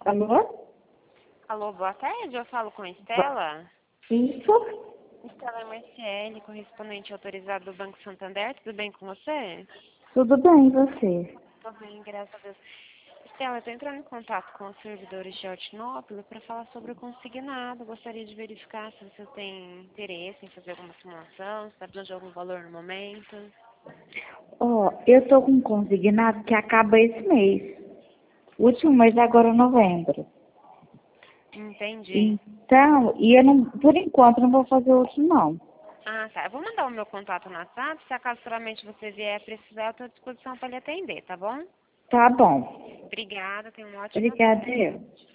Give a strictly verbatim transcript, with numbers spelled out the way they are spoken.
Alô? Alô, boa tarde. Eu falo com Estela. Isso? Estela Marciele, correspondente autorizado do Banco Santander. Tudo bem com você? Tudo bem, e você? Tudo bem, graças a Deus. Estela, eu estou entrando em contato com os servidores de Altinópolis para falar sobre o consignado. Gostaria de verificar se você tem interesse em fazer alguma simulação, se está precisando de algum valor no momento. Ó, eu tô com um consignado que acaba esse mês. O último mês agora é novembro. Entendi. Então, e eu não, por enquanto não vou fazer outro não. Ah, tá. Eu vou mandar o meu contato no WhatsApp. Se acaso futuramente você vier precisar, eu estou à disposição para lhe atender, tá bom? Tá bom. Obrigada, tenha uma ótima Obrigada, tarde. eu.